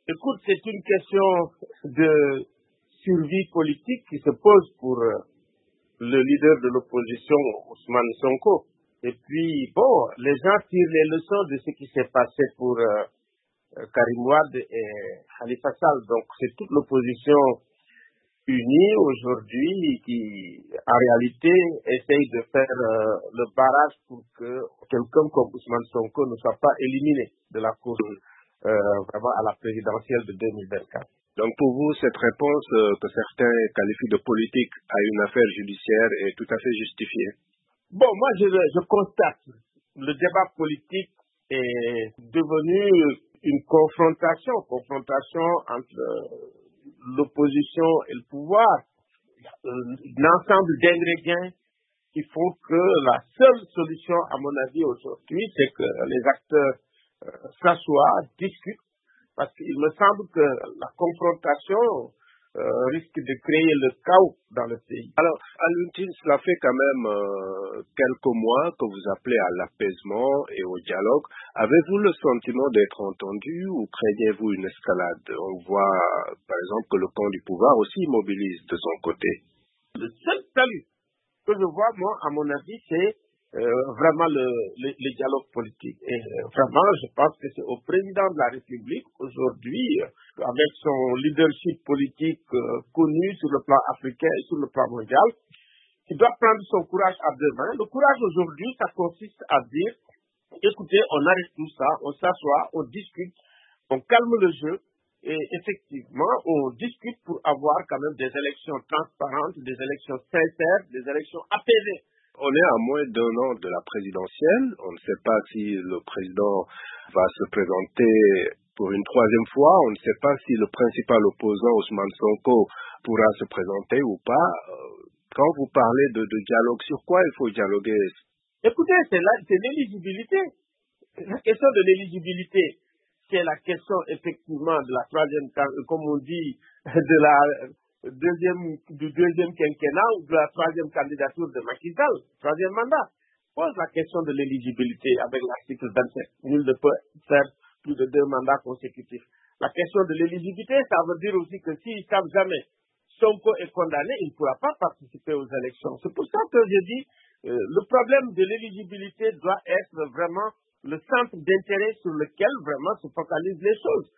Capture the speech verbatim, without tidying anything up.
Écoute, c'est une question de survie politique qui se pose pour euh, le leader de l'opposition, Ousmane Sonko. Et puis, bon, les gens tirent les leçons de ce qui s'est passé pour euh, euh, Karim Wade et Khalifa Sall. Donc, c'est toute l'opposition unie aujourd'hui qui, en réalité, essaye de faire euh, le barrage pour que quelqu'un comme Ousmane Sonko ne soit pas éliminé de la course euh, vraiment à la présidentielle de deux mille vingt-quatre. Donc pour vous, cette réponse euh, que certains qualifient de politique à une affaire judiciaire est tout à fait justifiée? Bon, moi je, je constate, le débat politique est devenu une confrontation, confrontation entre l'opposition et le pouvoir, un ensemble d'ingrédients qui font que la seule solution, à mon avis, aujourd'hui, c'est que les acteurs euh, s'assoient, discutent, parce qu'il me semble que la confrontation euh, risque de créer le chaos dans le pays. Alors, à l'ultime, cela fait quand même euh, quelques mois que vous appelez à l'apaisement et au dialogue. Avez-vous le sentiment d'être entendu ou craignez-vous une escalade? On voit, par exemple, que le camp du pouvoir aussi mobilise de son côté. Le seul salut que je vois, moi, à mon avis, c'est Euh, vraiment le, le, le dialogue politique. Et euh, vraiment, je pense que c'est au président de la République aujourd'hui, euh, avec son leadership politique euh, connu sur le plan africain et sur le plan mondial, qui doit prendre son courage à deux mains. Le courage aujourd'hui, ça consiste à dire, écoutez, on arrête tout ça, on s'assoit, on discute, on calme le jeu, et effectivement, on discute pour avoir quand même des élections transparentes, des élections sincères, des élections apaisées. On est à moins d'un an de la présidentielle. On ne sait pas si le président va se présenter pour une troisième fois. On ne sait pas si le principal opposant, Ousmane Sonko, pourra se présenter ou pas. Quand vous parlez de, de dialogue, sur quoi il faut dialoguer? Écoutez, c'est, la, c'est l'éligibilité. La question de l'éligibilité, c'est la question effectivement de la troisième, comme on dit, de la... Deuxième, du deuxième quinquennat ou de la troisième candidature de Macky Sall, troisième mandat, pose la question de l'éligibilité avec l'article vingt-sept. Nul ne peut faire plus de deux mandats consécutifs. La question de l'éligibilité, ça veut dire aussi que s'ils ne savent jamais Sonko est condamné, il ne pourra pas participer aux élections. C'est pour ça que je dis, euh, le problème de l'éligibilité doit être vraiment le centre d'intérêt sur lequel vraiment se focalisent les choses.